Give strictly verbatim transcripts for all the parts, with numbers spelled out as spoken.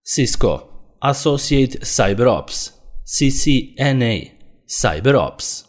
Cisco Associate CyberOps, C C N A CyberOps.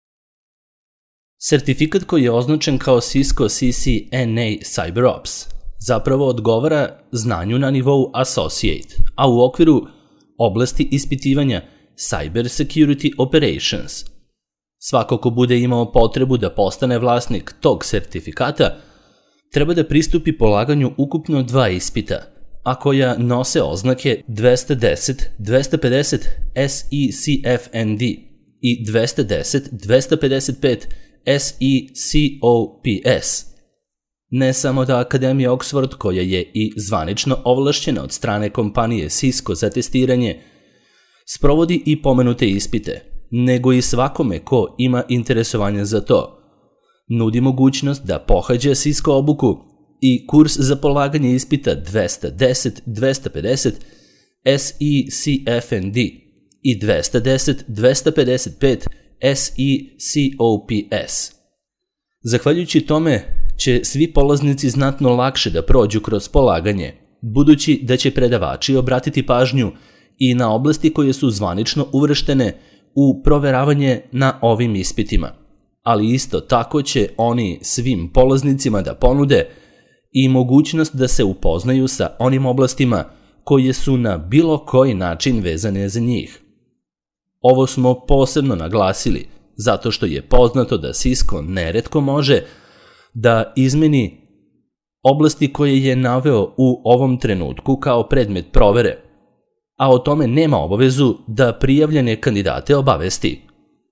Sertifikat koji je označen kao Cisco C C N A CyberOps zapravo odgovara znanju na nivou Associate, a u okviru oblasti ispitivanja Cyber Security Operations. Svako ko bude imao potrebu da postane vlasnik tog sertifikata treba da pristupi polaganju ukupno dva ispita, a koja nose oznake dvesta deset dvesta pedeset S E C F N D i dvesta deset dvesta pedeset pet S E C O P S. Ne samo da Akademija Oxford, koja je i zvanično ovlašćena od strane kompanije Cisco za testiranje, sprovodi i pomenute ispite, nego i svakome ko ima interesovanje za to nudi mogućnost da pohađa Cisco obuku i kurs za polaganje ispita dvesta deset dvesta pedeset S E C F N D i dvesta deset dvesta pedeset pet S E C O P S. Zahvaljujući tome će svi polaznici znatno lakše da prođu kroz polaganje, budući da će predavači obratiti pažnju i na oblasti koje su zvanično uvrštene u proveravanje na ovim ispitima, ali isto tako će oni svim polaznicima da ponude i mogućnost da se upoznaju sa onim oblastima koje su na bilo koji način vezane za njih. Ovo smo posebno naglasili zato što je poznato da Cisco neretko može da izmeni oblasti koje je naveo u ovom trenutku kao predmet provere, a o tome nema obavezu da prijavljene kandidate obavesti.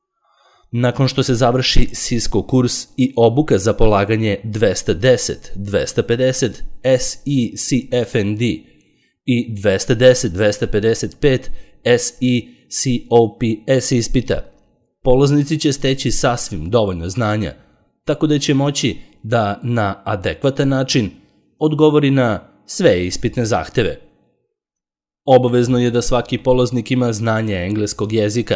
Nakon što se završi Cisco kurs i obuka za polaganje dvesta deset dvesta pedeset S E C F N D i dvesta deset dvesta pedeset pet S E C O P S ispita, polaznici će steći sasvim dovoljno znanja, tako da će moći da na adekvatan način odgovori na sve ispitne zahteve. Obavezno je da svaki polaznik ima znanje engleskog jezika,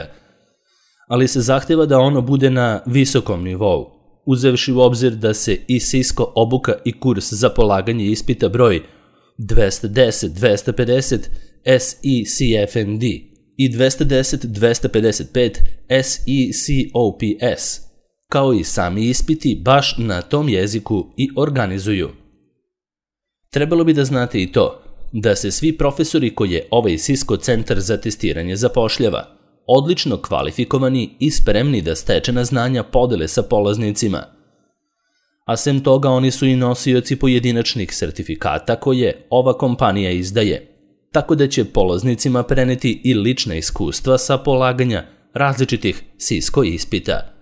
ali se zahteva da ono bude na visokom nivou, uzevši u obzir da se i Cisco obuka i kurs za polaganje ispita broj dvesta deset dvesta pedeset S E C F N D i dvesta deset dvesta pedeset pet S E C O P S, kao i sami ispiti baš na tom jeziku i organizuju. Trebalo bi da znate i to da se svi profesori koje ovaj Cisco centar za testiranje zapošljava odlično kvalifikovani i spremni da stečena znanja podele sa polaznicima. A sem toga oni su i nosioci pojedinačnih sertifikata koje ova kompanija izdaje, tako da će polaznicima preneti i lična iskustva sa polaganja različitih Cisco ispita.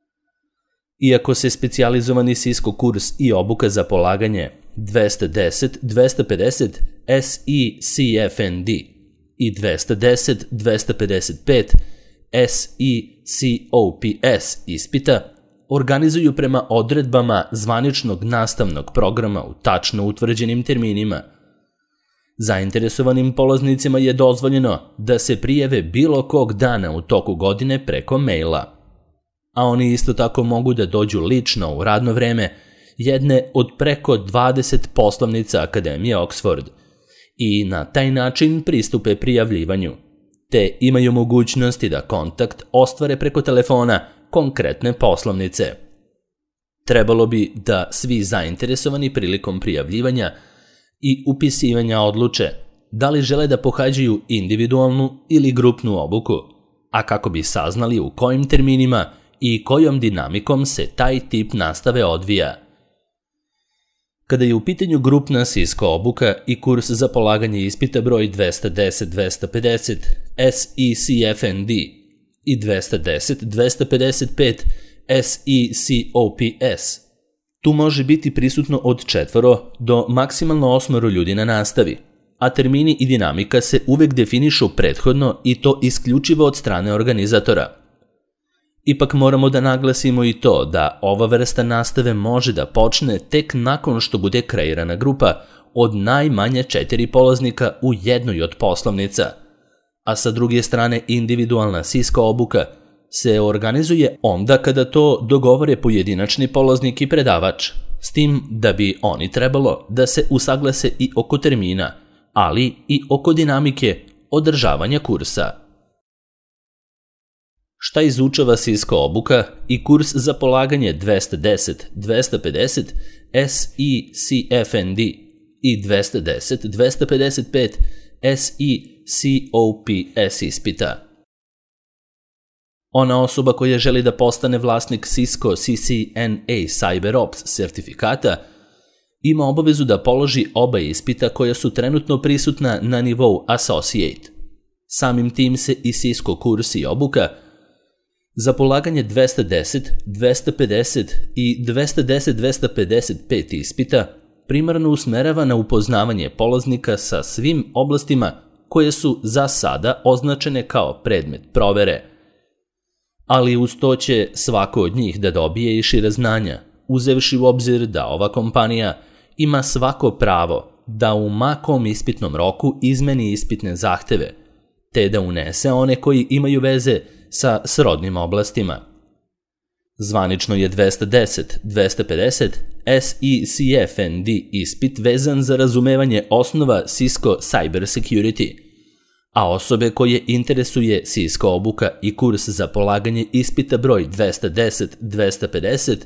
Iako se specijalizovani Cisco kurs i obuka za polaganje dvesta deset dvesta pedeset S E C F N D i dvesta deset dvesta pedeset pet S E C O P S ispita organizuju prema odredbama zvaničnog nastavnog programa u tačno utvrđenim terminima. Zainteresovanim polaznicima je dozvoljeno da se prijave bilo kog dana u toku godine preko maila, a oni isto tako mogu da dođu lično u radno vreme jedne od preko dvadeset poslovnica Akademije Oxford i na taj način pristupe prijavljivanju, te imaju mogućnosti da kontakt ostvare preko telefona konkretne poslovnice. Trebalo bi da svi zainteresovani prilikom prijavljivanja i upisivanja odluče da li žele da pohađaju individualnu ili grupnu obuku, a kako bi saznali u kojim terminima i kojom dinamikom se taj tip nastave odvija. Kada je u pitanju grupna Cisco obuka i kurs za polaganje ispita broj dvesta deset dvesta pedeset S E C F N D i dvesta deset dvesta pedeset pet S E C O P S, tu može biti prisutno od četvoro do maksimalno osmoro ljudi na nastavi, a termini i dinamika se uvek definišu prethodno i to isključivo od strane organizatora. Ipak moramo da naglasimo i to da ova vrsta nastave može da počne tek nakon što bude kreirana grupa od najmanje četiri polaznika u jednoj od poslovnica, a sa druge strane individualna Cisco obuka se organizuje onda kada to dogovore pojedinačni polaznik i predavač, s tim da bi oni trebalo da se usaglase i oko termina, ali i oko dinamike održavanja kursa. Šta izučava Cisco obuka i kurs za polaganje dvesta deset dvesta pedeset S E C F N D i dvesta deset dvesta pedeset pet S E C O P S ispita? Ona osoba koja želi da postane vlasnik Cisco C C N A CyberOps sertifikata ima obavezu da položi oba ispita koja su trenutno prisutna na nivou Associate. Samim tim se i Cisco kurs i obuka za polaganje dvesta deset dvesta pedeset i dvesta deset dvesta pedeset pet ispita primarno usmerava na upoznavanje polaznika sa svim oblastima koje su za sada označene kao predmet provere. Ali uz to će svako od njih da dobije i šira znanja, uzevši u obzir da ova kompanija ima svako pravo da u makom ispitnom roku izmeni ispitne zahteve, te da unese one koji imaju veze sa srodnim oblastima. Zvanično je dvesta deset dvesta pedeset S E C F N D ispit vezan za razumevanje osnova Cisco Cyber Security, a osobe koje interesuje Cisco obuka i kurs za polaganje ispita broj dvesta deset dvesta pedeset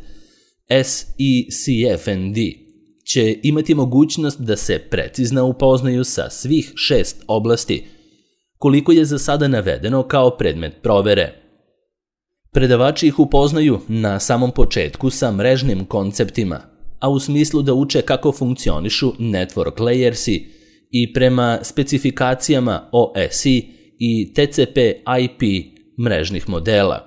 S E C F N D će imati mogućnost da se precizno upoznaju sa svih šest oblasti, koliko je za sada navedeno kao predmet provere. Predavači ih upoznaju na samom početku sa mrežnim konceptima, a u smislu da uče kako funkcionišu network layersi i prema specifikacijama O S I i T C P I P mrežnih modela.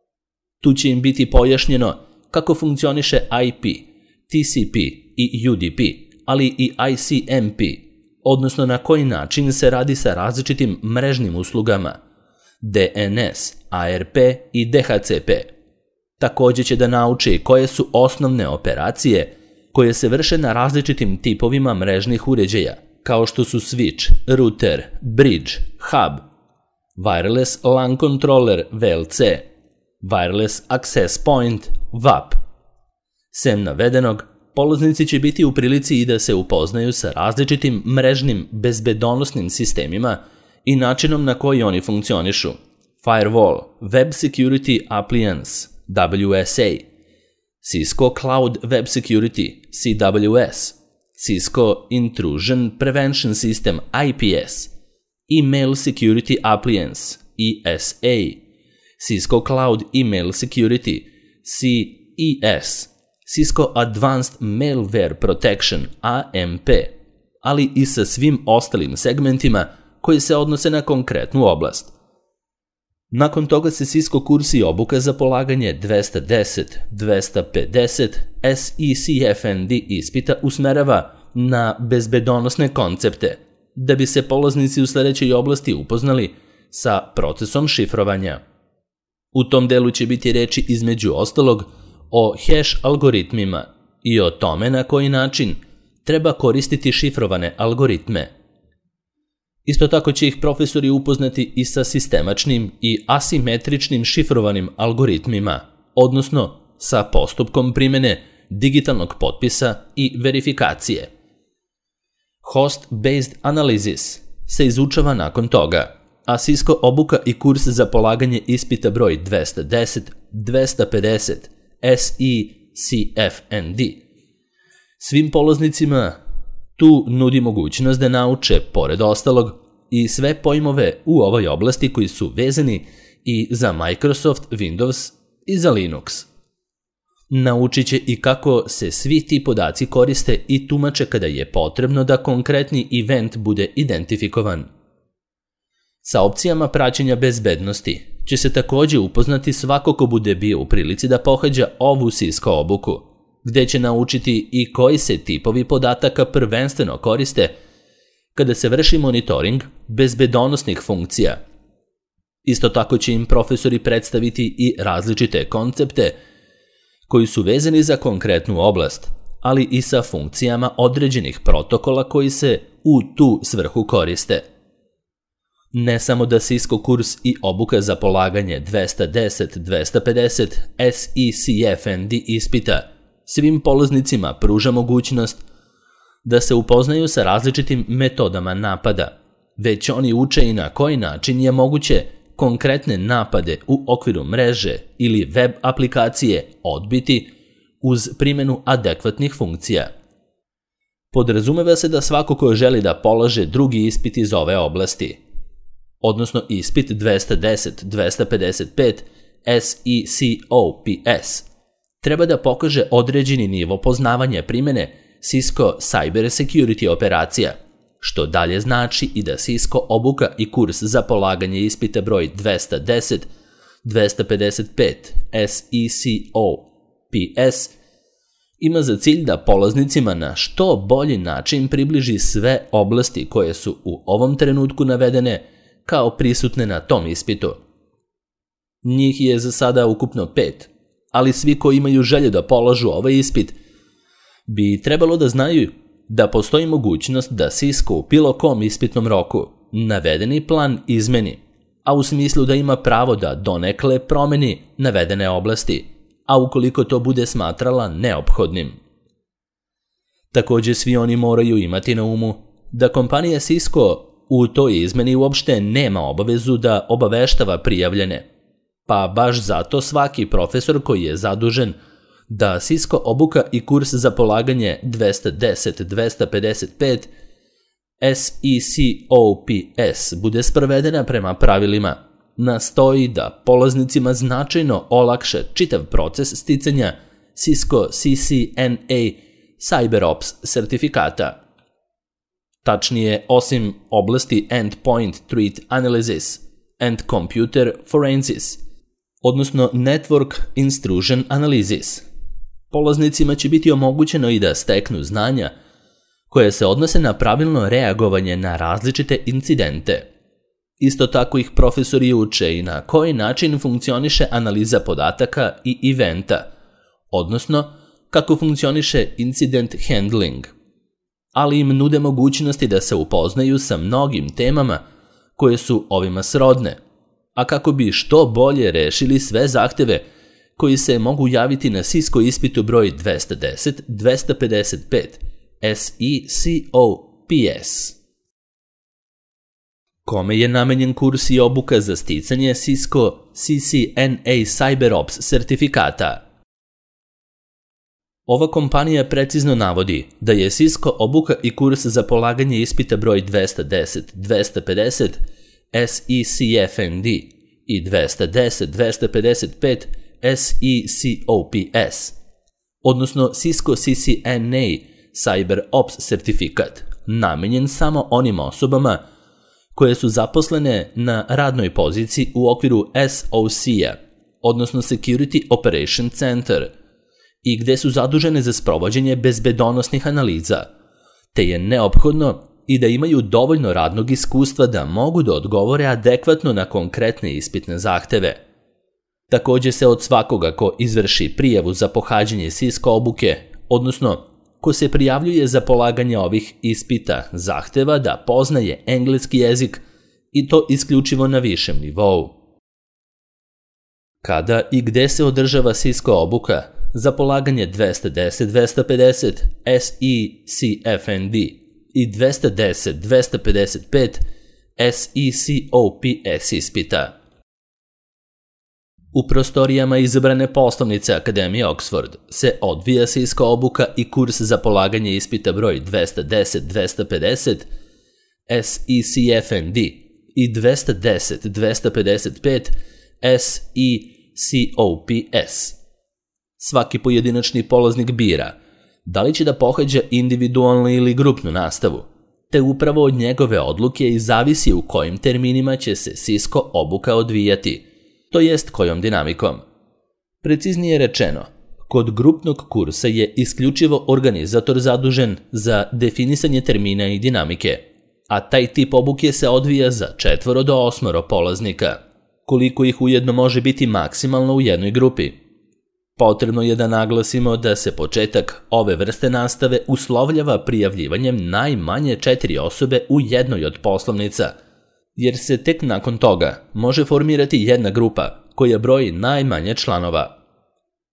Tu će im biti pojašnjeno kako funkcioniše I P, T C P i U D P, ali i I C M P, odnosno na koji način se radi sa različitim mrežnim uslugama, D N S, A R P i D H C P. Također će da nauči koje su osnovne operacije koje se vrše na različitim tipovima mrežnih uređaja, kao što su switch, router, bridge, hub, wireless LAN controller V L C, wireless access point W A P. Sem navedenog, polaznici će biti u prilici i da se upoznaju sa različitim mrežnim bezbedonosnim sistemima i načinom na koji oni funkcionišu: firewall, web security appliance, W S A, Cisco Cloud Web Security, C W S, Cisco Intrusion Prevention System, I P S, Email Security Appliance, E S A, Cisco Cloud Email Security, C E S, Cisco Advanced Malware Protection, A M P, ali i sa svim ostalim segmentima koji se odnose na konkretnu oblast. Nakon toga se Cisco kurs i obuka za polaganje dvesta deset dvesta pedeset S E C F N D ispita usmerava na bezbedonosne koncepte, da bi se polaznici u sledećoj oblasti upoznali sa procesom šifrovanja. U tom delu će biti reči između ostalog o hash algoritmima i o tome na koji način treba koristiti šifrovane algoritme. Isto tako će ih profesori upoznati i sa sistemačnim i asimetričnim šifrovanim algoritmima, odnosno sa postupkom primene digitalnog potpisa i verifikacije. Host-based analysis se izučava nakon toga, a Cisco obuka i kurs za polaganje ispita broj dvesta deset dvesta pedeset S E C F N D svim polaznicima tu nudi mogućnost da nauče, pored ostalog, i sve pojmove u ovoj oblasti koji su vezani i za Microsoft, Windows i za Linux. Naučit će i kako se svi ti podaci koriste i tumače kada je potrebno da konkretni event bude identifikovan. Sa opcijama praćenja bezbednosti će se također upoznati svako ko bude bio u prilici da pohađa ovu Cisco obuku, gde će naučiti i koji se tipovi podataka prvenstveno koriste kada se vrši monitoring bezbedonosnih funkcija. Isto tako će im profesori predstaviti i različite koncepte koji su vezani za konkretnu oblast, ali i sa funkcijama određenih protokola koji se u tu svrhu koriste. Ne samo da Cisco kurs i obuka za polaganje dvesta deset dvesta pedeset S E C F N D ispita svim polaznicima pruža mogućnost da se upoznaju sa različitim metodama napada, već oni uče i na koji način je moguće konkretne napade u okviru mreže ili web aplikacije odbiti uz primjenu adekvatnih funkcija. Podrazumeva se da svako ko želi da polaže drugi ispit iz ove oblasti, odnosno ispit dvesta deset dvesta pedeset pet S E C O P S, treba da pokaže određeni nivo poznavanja primjene Cisco Cyber Security operacija, što dalje znači i da Cisco obuka i kurs za polaganje ispita broj dvesta deset dvesta pedeset pet S E C O P S ima za cilj da polaznicima na što bolji način približi sve oblasti koje su u ovom trenutku navedene kao prisutne na tom ispitu. Njih je za sada ukupno pet, ali svi koji imaju želje da polažu ovaj ispit bi trebalo da znaju da postoji mogućnost da Cisco u bilo kom ispitnom roku navedeni plan izmeni, a u smislu da ima pravo da donekle promeni navedene oblasti, a ukoliko to bude smatrala neophodnim. Također svi oni moraju imati na umu da kompanija Cisco u toj izmeni uopšte nema obavezu da obaveštava prijavljene, pa baš zato svaki profesor koji je zadužen da Cisco obuka i kurs za polaganje dvesta deset dvesta pedeset pet S E C O P S bude sprovedena prema pravilima, nastoji da polaznicima značajno olakša čitav proces sticanja Cisco C C N A CyberOps sertifikata. Tačnije, osim oblasti Endpoint Threat Analysis and Computer Forensics, odnosno Network Intrusion Analysis, polaznicima će biti omogućeno i da steknu znanja koje se odnose na pravilno reagovanje na različite incidente. Isto tako ih profesori uče i na koji način funkcioniše analiza podataka i eventa, odnosno kako funkcioniše incident handling, ali im nude mogućnosti da se upoznaju sa mnogim temama koje su ovima srodne, a kako bi što bolje rešili sve zahteve koji se mogu javiti na Cisco ispitu broj dvesta deset dvesta pedeset pet S E C O P S. Kome je namenjen kurs i obuka za sticanje Cisco C C N A CyberOps sertifikata? Ova kompanija precizno navodi da je Cisco obuka i kurs za polaganje ispita broj dvesta deset dvesta pedeset S E C F N D i dvesta deset dvesta pedeset pet S E C O P S, odnosno Cisco C C N A CyberOps sertifikat, namenjen samo onim osobama koje su zaposlene na radnoj poziciji u okviru S O C-a, odnosno Security Operation Center, i gde su zadužene za sprovođenje bezbedonosnih analiza, te je neophodno i da imaju dovoljno radnog iskustva da mogu da odgovore adekvatno na konkretne ispitne zahteve. Također se od svakoga ko izvrši prijavu za pohađanje Cisco obuke, odnosno ko se prijavljuje za polaganje ovih ispita, zahteva da poznaje engleski jezik i to isključivo na višem nivou. Kada i gde se održava Cisco obuka za polaganje dvesta deset dvesta pedeset S E C F N D i dvesta deset dvesta pedeset pet S E C O P S ispita? U prostorijama izabrane poslovnice Akademije Oxford se odvija Cisco obuka i kurs za polaganje ispita broj dvesta deset dvesta pedeset S E C F N D i dvesta deset dvesta pedeset pet S E C O P S. Svaki pojedinačni polaznik bira da li će da pohađa individualnu ili grupnu nastavu, te upravo od njegove odluke i zavisi u kojim terminima će se Cisco obuka odvijati, to jest kojom dinamikom. Preciznije rečeno, kod grupnog kursa je isključivo organizator zadužen za definisanje termina i dinamike, a taj tip obuke se odvija za četvoro do osmoro polaznika, koliko ih ujedno može biti maksimalno u jednoj grupi. Potrebno je da naglasimo da se početak ove vrste nastave uslovljava prijavljivanjem najmanje četiri osobe u jednoj od poslovnica, jer se tek nakon toga može formirati jedna grupa koja broji najmanje članova.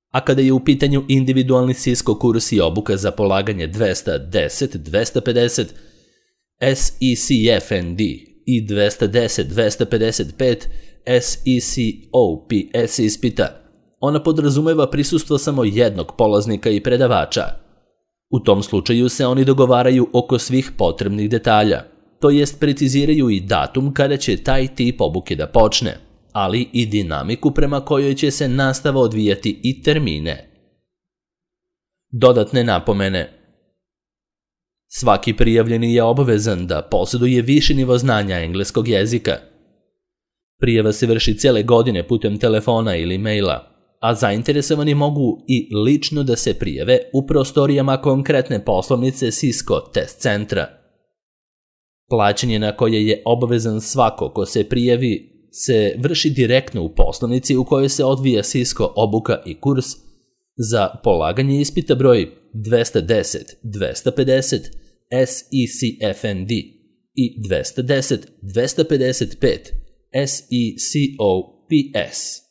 A kada je u pitanju individualni Cisco kurs i obuka za polaganje dvesta deset, dvesta pedeset, S E C F N D i dvesta deset, dvesta pedeset pet S E C O P S ispita, ona podrazumeva prisustvo samo jednog polaznika i predavača. U tom slučaju se oni dogovaraju oko svih potrebnih detalja, to jest preciziraju i datum kada će taj tip obuke da počne, ali i dinamiku prema kojoj će se nastava odvijati i termine. Dodatne napomene. Svaki prijavljeni je obavezan da posjeduje viši nivo znanja engleskog jezika. Prijava se vrši cijele godine putem telefona ili maila, a zainteresovani mogu i lično da se prijave u prostorijama konkretne poslovnice Cisco test centra. Plaćanje na koje je obavezan svako ko se prijavi se vrši direktno u poslovnici u kojoj se odvija Cisco obuka i kurs za polaganje ispita broj dvesta deset, dvesta pedeset S E C F N D i dvesta deset, dvesta pedeset pet S E C O P S.